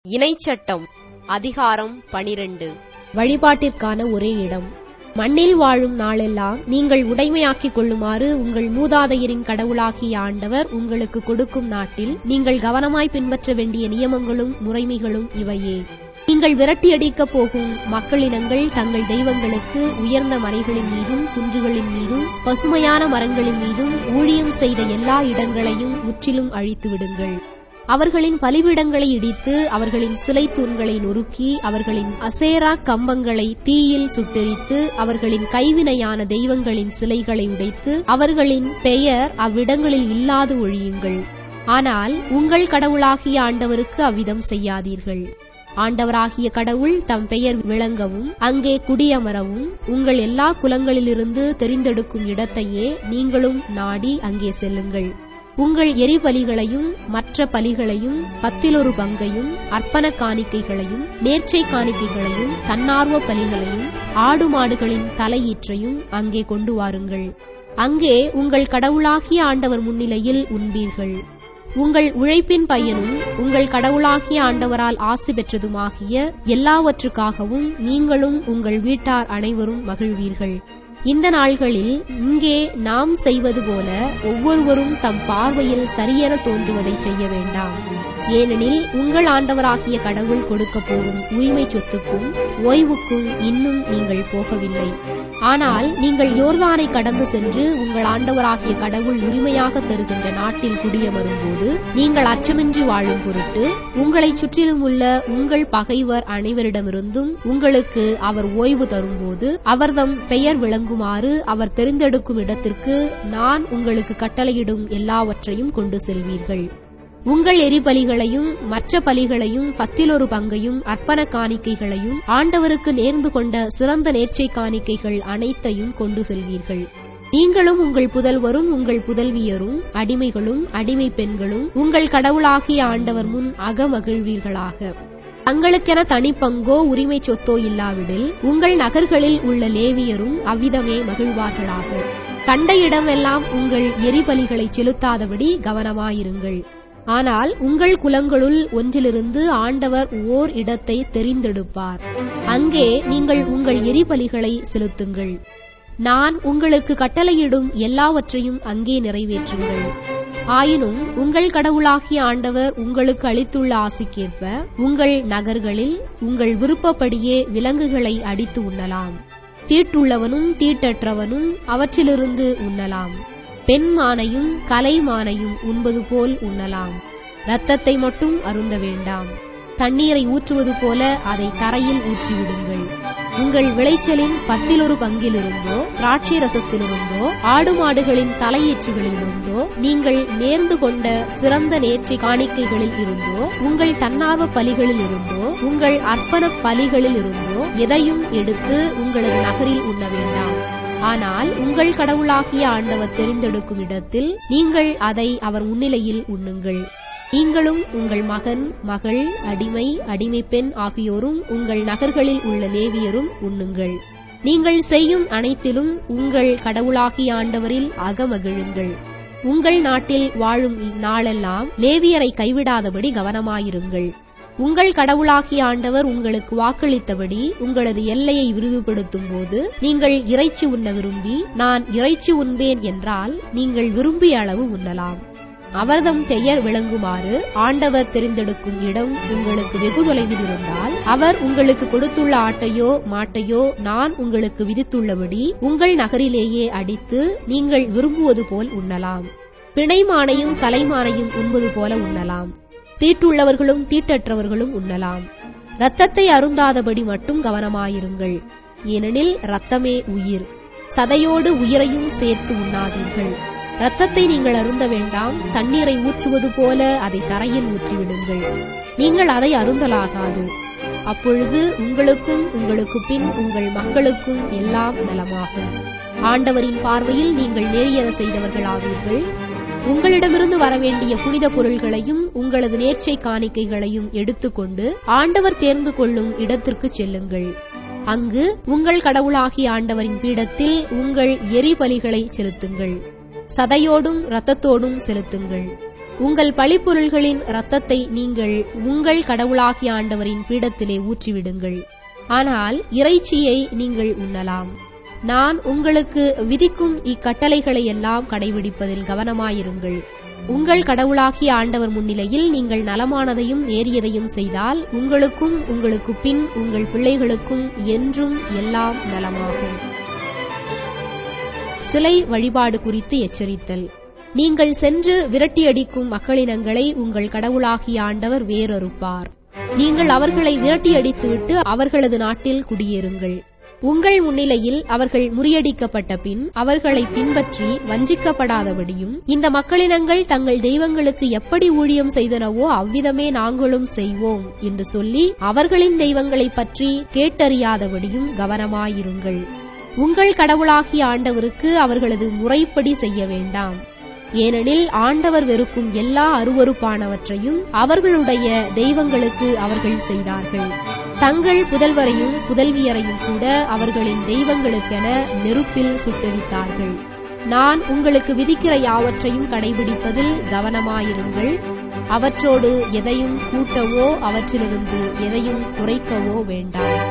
இணைச்சட்டம் அதிகாரம் 12. வழிபாட்டிற்கான ஒரே இடம். மண்ணில் வாழும் நாளெல்லாம் நீங்கள் உடைமையாக்கிக் கொள்ளுமாறு உங்கள் மூதாதையரின் கடவுளாகிய ஆண்டவர் உங்களுக்கு கொடுக்கும் நாட்டில் நீங்கள் கவனமாய் பின்பற்ற வேண்டிய நியமங்களும் முறைமைகளும் இவையே. நீங்கள் விரட்டியடிக்கப் போகும் மக்களினங்கள் தங்கள் தெய்வங்களுக்கு உயர்ந்த மலைகளின் மீதும் குன்றுகளின் மீதும் பசுமையான மரங்களின் மீதும் ஊழியம் செய்த எல்லா இடங்களையும் முற்றிலும் அழித்து விடுங்கள். அவர்களின் பலிபீடங்களை இடித்து அவர்களின் சிலை தூண்களை நொறுக்கி அவர்களின் அசேரா கம்பங்களை தீயில் சுட்டெரித்து அவர்களின் கைவினையான தெய்வங்களின் சிலைகளை உடைத்து அவர்களின் பெயர் அவ்விடங்களில் இல்லாது ஒழியுங்கள். ஆனால் உங்கள் கடவுளாகிய ஆண்டவருக்கு அவ்விதம் செய்யாதீர்கள். ஆண்டவராகிய கடவுள் தம் பெயர் விளங்கவும் அங்கே குடியமரவும் உங்கள் எல்லா குலங்களிலிருந்து தெரிந்தெடுக்கும் இடத்தையே நீங்களும் நாடி அங்கே செல்லுங்கள். உங்கள் எரிபலிகளையும் மற்ற பலிகளையும் 10 பங்கையும் அர்ப்பண காணிக்கைகளையும் நேர்ச்சை காணிக்கைகளையும் தன்னார்வ பலிகளையும் ஆடு மாடுகளின் தலையீற்றையும் அங்கே கொண்டு வாருங்கள். அங்கே உங்கள் கடவுளாகிய ஆண்டவர் முன்னிலையில் உண்பீர்கள். உங்கள் உழைப்பின் பயனும் உங்கள் கடவுளாகிய ஆண்டவரால் ஆசி பெற்றதுமாகிய எல்லாவற்றுக்காகவும் நீங்களும் உங்கள் வீட்டார் அனைவரும் மகிழ்வீர்கள். இந்த நாள்களில் இங்கே நாம் செய்வது போல ஒவ்வொருவரும் தம் பார்வையில் சரியென தோன்றுவதை செய்ய வேண்டாம். ஏனெனில் உங்கள் ஆண்டவராகிய கடவுள் கொடுக்கப் போகும் உரிமை சொத்துக்கும் ஓய்வுக்கும் இன்னும் நீங்கள் போகவில்லை. ஆனால் நீங்கள் யோர்தானை கடந்து சென்று உங்கள் ஆண்டவராகிய கடவுள் உரிமையாக தருகின்ற நாட்டில் குடியமரும்போது நீங்கள் அச்சமின்றி வாழும் பொருட்டு உங்களைச் சுற்றிலும் உள்ள உங்கள் பகைவர் அனைவரிடமிருந்தும் உங்களுக்கு அவர் ஓய்வு தரும்போது அவர்தம் பெயர் விளங்குமாறு அவர் தெரிந்தெடுக்கும் இடத்திற்கு நான் உங்களுக்கு கட்டளையிடும் எல்லாவற்றையும் கொண்டு செல்வீர்கள். உங்கள் எரிபலிகளையும் மற்ற பலிகளையும் 10 பங்கையும் அர்ப்பண காணிக்கைகளையும் ஆண்டவருக்கு நேர்ந்து கொண்ட சிறந்த நேர்ச்சை காணிக்கைகள் அனைத்தையும் கொண்டு செல்வீர்கள். நீங்களும் உங்கள் புதல்வரும் உங்கள் புதல்வியரும் அடிமைகளும் அடிமை பெண்களும் உங்கள் கடவுளாகிய ஆண்டவர் முன் அகமகிழ்வீர்களாக. தங்களுக்கென தனிப்பங்கோ உரிமை சொத்தோ இல்லாவிடில் உங்கள் நகர்களில் உள்ள லேவியரும் அவ்விதமே மகிழ்வார்களாக. கண்ட இடமெல்லாம் உங்கள் எரிபலிகளை செலுத்தாதபடி கவனமாயிருங்கள். ஆனால் உங்கள் குலங்களுள் ஒன்றிலிருந்து ஆண்டவர் ஓர் இடத்தை தெரிந்தெடுப்பார். அங்கே நீங்கள் உங்கள் எரிபலிகளை செலுத்துங்கள். நான் உங்களுக்கு கட்டளையிடும் எல்லாவற்றையும் அங்கே நிறைவேற்றுங்கள். ஆயினும் உங்கள் கடவுளாகிய ஆண்டவர் உங்களுக்கு அளித்துள்ள ஆசிக்கேற்ப உங்கள் நகர்களில் உங்கள் விருப்பப்படியே விலங்குகளை அடித்து உண்ணலாம். தீட்டுள்ளவனும் தீட்டற்றவனும் அவற்றிலிருந்து உண்ணலாம். பெண் மானையும் கலை மானையும் உண்பது போல் உண்ணலாம். இரத்தத்தை மட்டும் அருந்த வேண்டாம். தண்ணீரை ஊற்றுவது போல அதை தரையில் ஊற்றிவிடுங்கள். உங்கள் விளைச்சலின் 10 பங்கிலிருந்தோ திராட்சை ரசத்திலிருந்தோ ஆடு மாடுகளின் தலையீற்றுகளிலிருந்தோ நீங்கள் நேர்ந்து கொண்ட சிறந்த நேர்ச்சை காணிக்கைகளில் இருந்தோ உங்கள் தன்னார்வ பலிகளில் இருந்தோ உங்கள் அர்ப்பண பலிகளில் இருந்தோ எதையும் எடுத்து உங்களது நகரில் உண்ண வேண்டாம். ஆனால் உங்கள் கடவுளாகிய ஆண்டவர் தெரிந்தெடுக்கும் இடத்தில் நீங்கள் அதை அவர் முன்னிலையில் உண்ணுங்கள். நீங்களும் உங்கள் மகன் மகள் அடிமை அடிமை பெண் ஆகியோரும் உங்கள் நகர்களில் உள்ள லேவியரும் உண்ணுங்கள். நீங்கள் செய்யும் அனைத்திலும் உங்கள் கடவுளாகிய ஆண்டவரில் அகமகிழுங்கள். உங்கள் நாட்டில் வாழும் நாளெல்லாம் லேவியரை கைவிடாதபடி கவனமாயிருங்கள். உங்கள் கடவுளாகிய ஆண்டவர் உங்களுக்கு வாக்களித்தபடி உங்களது எல்லையை விரிவுபடுத்தும் போது நீங்கள் இறைச்சி உண்ண விரும்பி நான் இறைச்சி உண்பேன் என்றால் நீங்கள் விரும்பிய அளவு உண்ணலாம். அவர்தம் பெயர் விளங்குமாறு ஆண்டவர் தெரிந்தெடுக்கும் இடம் உங்களுக்கு வெகு தொலைவில் இருந்தால் அவர் உங்களுக்கு கொடுத்துள்ள ஆட்டையோ மாட்டையோ நான் உங்களுக்கு விதித்துள்ளபடி உங்கள் நகரிலேயே அடித்து நீங்கள் விரும்புவது போல் உண்ணலாம். பிணைமானையும் கலைமானையும் உண்பது போல உண்ணலாம். தீட்டுள்ளவர்களும் தீட்டற்றவர்களும் உண்ணலாம். இரத்தத்தை அருந்தாதபடி மட்டும் கவனமாயிருங்கள். ஏனெனில் இரத்தமே உயிர். சதையோடு உயிரையும் சேர்த்து உண்ணாதீர்கள். இரத்தத்தை நீங்கள் அருந்த வேண்டாம். தண்ணீரை ஊற்றுவது போல அதை தரையில் ஊற்றிவிடுங்கள். நீங்கள் அதை அருந்தலாகாது. அப்பொழுது உங்களுக்கும் உங்களுக்கு பின் உங்கள் மக்களுக்கும் எல்லாம் நலமாகும். ஆண்டவரின் பார்வையில் நீங்கள் நேரியன செய்தவர்களாவீர்கள். உங்களிடமிருந்து வரவேண்டிய புனித பொருள்களையும் உங்களது நேர்ச்சை காணிக்கைகளையும் எடுத்துக்கொண்டு ஆண்டவர் தேர்ந்து கொள்ளும் இடத்திற்கு செல்லுங்கள். அங்கு உங்கள் கடவுளாகிய ஆண்டவரின் பீடத்தில் உங்கள் எரிபலிகளை செலுத்துங்கள். சதையோடும் இரத்தத்தோடும் செலுத்துங்கள். உங்கள் பழிப்பொருள்களின் இரத்தத்தை நீங்கள் உங்கள் கடவுளாகிய ஆண்டவரின் பீடத்திலே ஊற்றிவிடுங்கள். ஆனால் இறைச்சியை நீங்கள் உண்ணலாம். நான் உங்களுக்கு விதிக்கும் இக்கட்டளைகளை எல்லாம் கடைபிடிப்பதில் கவனமாயிருங்கள். உங்கள் கடவுளாகிய ஆண்டவர் முன்னிலையில் நீங்கள் நலமானதையும் நேரியதையும் செய்தால் உங்களுக்கும் உங்களுக்கு பின் உங்கள் பிள்ளைகளுக்கும் என்றும் எல்லாம் நலமாகும். சிலை வழிபாடு குறித்து எச்சரித்தல். நீங்கள் சென்று விரட்டியடிக்கும் மக்களினங்களை உங்கள் கடவுளாகிய ஆண்டவர் வேரறுப்பார். நீங்கள் அவர்களை விரட்டியடித்துவிட்டு அவர்களது நாட்டில் குடியேறுங்கள். உங்கள் முன்னிலையில் அவர்கள் முறியடிக்கப்பட்ட பின் அவர்களை பின்பற்றி வஞ்சிக்கப்படாதபடியும், இந்த மக்களினங்கள் தங்கள் தெய்வங்களுக்கு எப்படி ஊழியம் செய்தனவோ அவ்விதமே நாங்களும் செய்வோம் என்று சொல்லி அவர்களின் தெய்வங்களைப் பற்றி கேட்டறியாதபடியும் கவனமாயிருங்கள். உங்கள் கடவுளாகிய ஆண்டவருக்கு அவர்களது முறைப்படி செய்ய வேண்டாம். ஏனெனில் ஆண்டவர் வெறுக்கும் எல்லா அருவருப்பானவற்றையும் அவர்களுடைய தெய்வங்களுக்கு அவர்கள் செய்தார்கள். தங்கள் புதல்வரையும் புதல்வியரையும் கூட அவர்களின் தெய்வங்களுக்கென நெருப்பில் சுட்டெரித்தார்கள். நான் உங்களுக்கு விதிக்கிற யாவற்றையும் கடைபிடிப்பதில் கவனமாயிருங்கள். அவற்றோடு எதையும் கூட்டவோ அவற்றிலிருந்து எதையும் குறைக்கவோ வேண்டாம்.